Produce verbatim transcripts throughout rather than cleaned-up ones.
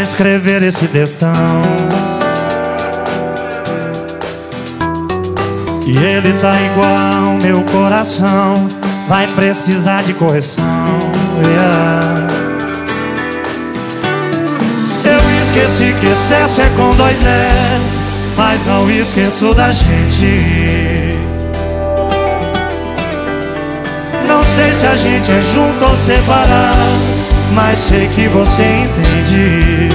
escrever esse textão. E ele tá igual meu coração, vai precisar de correção, yeah. Eu esqueci que excesso é com dois S, mas não esqueço da gente. Não sei se a gente é junto ou separado, mas sei que você entende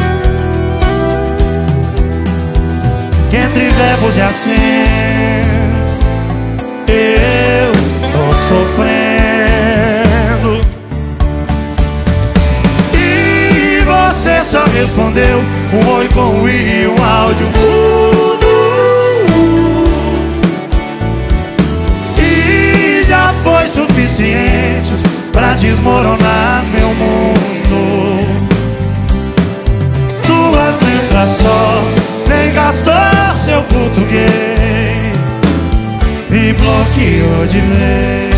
que entre verbos e acentos eu tô sofrendo. E você só respondeu um oi com um i e um áudio mudo. E já foi suficiente pra desmoronar meu mundo. Duas letras só, nem gastou seu português e bloqueou de vez.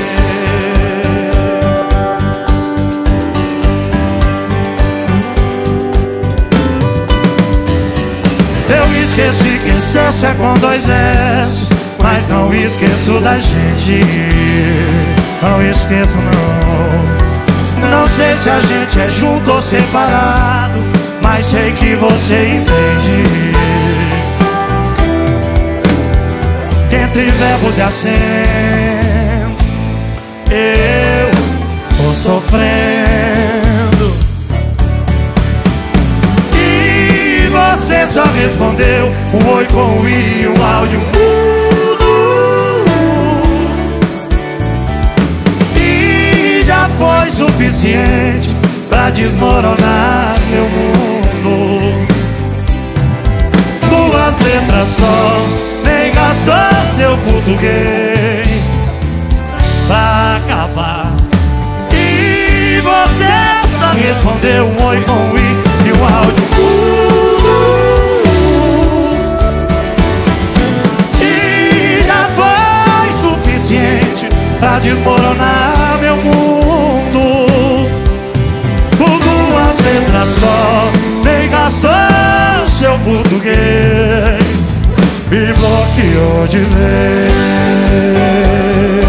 Eu esqueci que excesso é com dois S, mas não esqueço da gente. Não esqueço não. Não sei se a gente é junto ou separado, mas sei que você entende que entre verbos e acentos eu tô sofrendo. E você só respondeu um oi com um i e um áudio mudo. E já foi suficiente pra desmoronar meu mundo. Duas letras só, nem gastou seu português pra acabar. E você só respondeu um oi com um i e um áudio mudo. E já foi suficiente pra desmoronar meu mundo. Por duas letras só, nem gastou seu português e bloqueou de vez.